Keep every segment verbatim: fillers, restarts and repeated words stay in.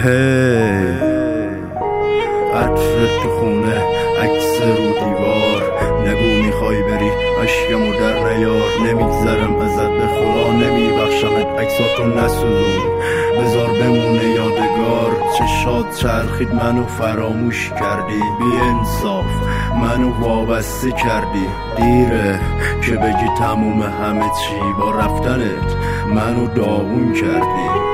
هی عطر تو خونه، عکس رو دیوار، نگو میخوای بری اشکمو در نیار. نمیگذرم ازت به خدا، نمیبخشمت عکساتو نسوزون، بذار بمونه یادگار. چشات چرخید منو فراموش کردی، بی انصاف منو وابسته کردی. دیره که بگی تموم همه چی، با رفتنت منو داغون کردی.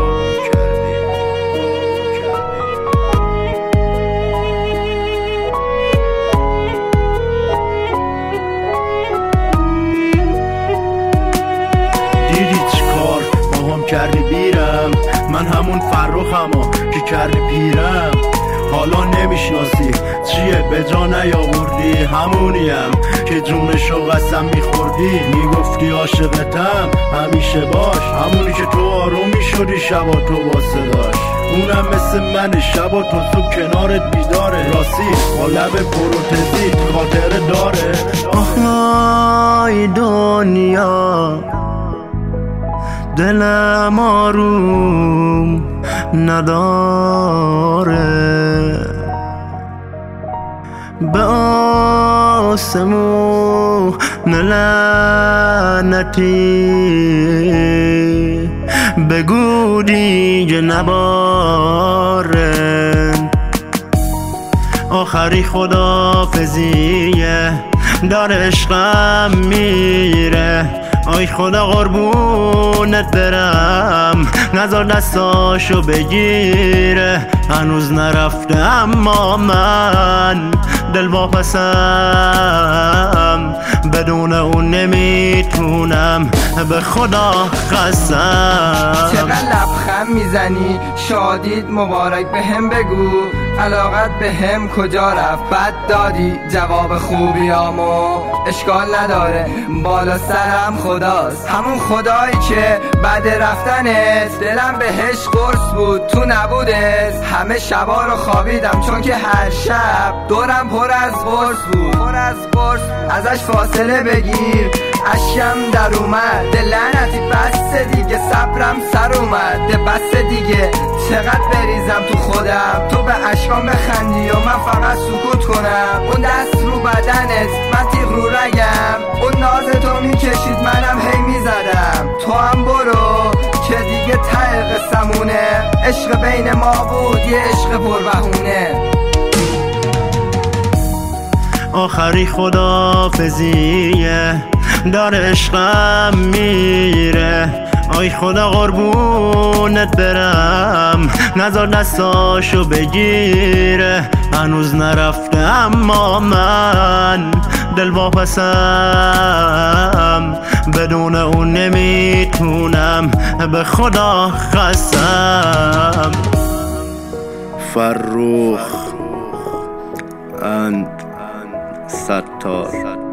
دیدی چیکار با هم کردی بیرم، من همون فرخمو که کردی پیرم. حالا نمیشناسی چیه به جا نیاوردی، همونیم که جونشو قسم میخوردی. میگفتی عاشقتم همیشه باش، همونی که تو آروم میشدی شبا تو با صداش. اونم مثل من شبا تو تو کنارت بیداره، راستی با لب پروتزی خاطره داره. آهای دنیا دلم آروم نداره، به آسمون لعنتی بگو دیگه نباره. آخری خدافزیه داره عشقم میره، آی خدا قربونت برم نذار دستاشو بگیره. هنوز نرفته اما من دل واپسم، بدون اون نمیتونم به خدا قسم. چقدر لبخند میزنی شادیت مبارک به هم بگو، علاقت به هم کجا رفت؟ بد دادی جواب خوبیامو، اشکال نداره بالا سرم خداست، همون خدایی که بعد رفتنت دلم بهش قرص بود تو نبودت. همه شبا رو خوابیدم چون که هر شب دورم پر از قرص بود، پر از قرص. ازش فاصله بگیر اشکم در اومد، لعنتی بس دیگه صبرم سر اومد. بس دیگه چقدر بریزم تو خودم، تو به اشکام بخندی و من فقط سکوت کنم. اون دست رو بدنت من تیغ رو رگم، اون ناز تو میکشید منم هی میزدم. تو هم برو که دیگه ته قصمونه، عشق بین ما بود یه عشق پربهونه. آخری خدافزیه داره عشقم میره، آی خدا قربونت برم نذار دستاشو بگیره. هنوز نرفته اما من دل واپسم، بدون اون نمیتونم به خدا قسم. فرخ اند ستار.